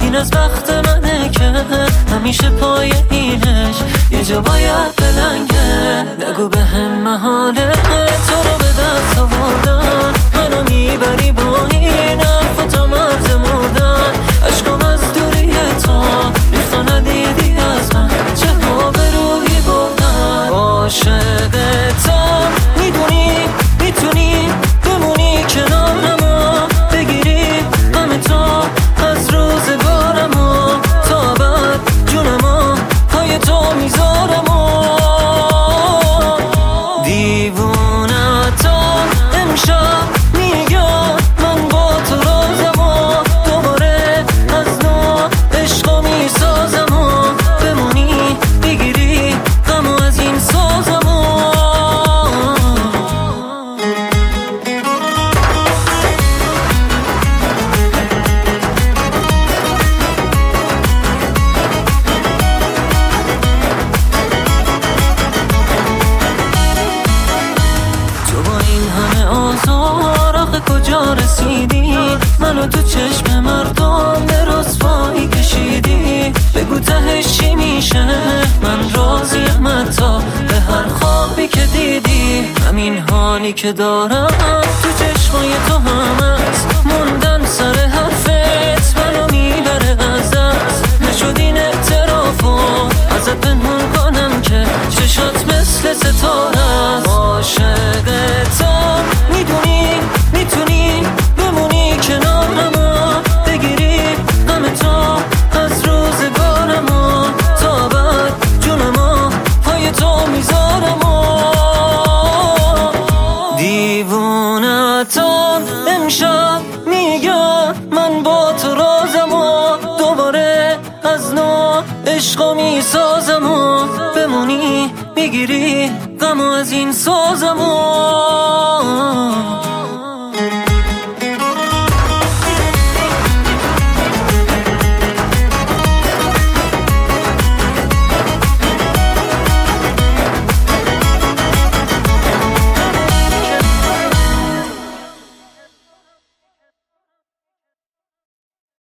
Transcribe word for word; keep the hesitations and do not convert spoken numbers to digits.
این از بخت منه که همیشه پای اینش یه جا باید بلنگه. نگو به هم محاله تو رو به دست آوردن، منو میبری با این حرف و تا مرز مردن. عشقم از دوری تو ریختا ندیدی از من، چه ها به روحی بردن. عاشقتم میدونی میتونی بمونی کنارم، بگیری همه تا از روزگارم، تا بعد جونم پای تو میذارم. دیوونتم امشب میگم من با تو رازم، دوباره از نو عشقا میسازم، بمونی بگیری غمو از این سازم. کجا رسیدی؟ منو تو چشم مردم به رسوایی کشیدی. بگو تهش چی میشه؟ من راضیم حتی به هر خوابی که دیدی. همین حالی که دارم تو چشمای تو هم هست، موندن سر حرفت منو میبره از دست. نشد این اعترافو ازت پنهون کنم که چشات مثل ستاره است. عاشقتم میدونی میتونی بمونی کنارم، بگیری همه تا از روزگارم، تا بعد جونم پای تو میذارم. دیوونتم امشب میگم من با تو رازم، دوباره از نو عشقا میسازم، بمونی بگیری غمو از این سازم.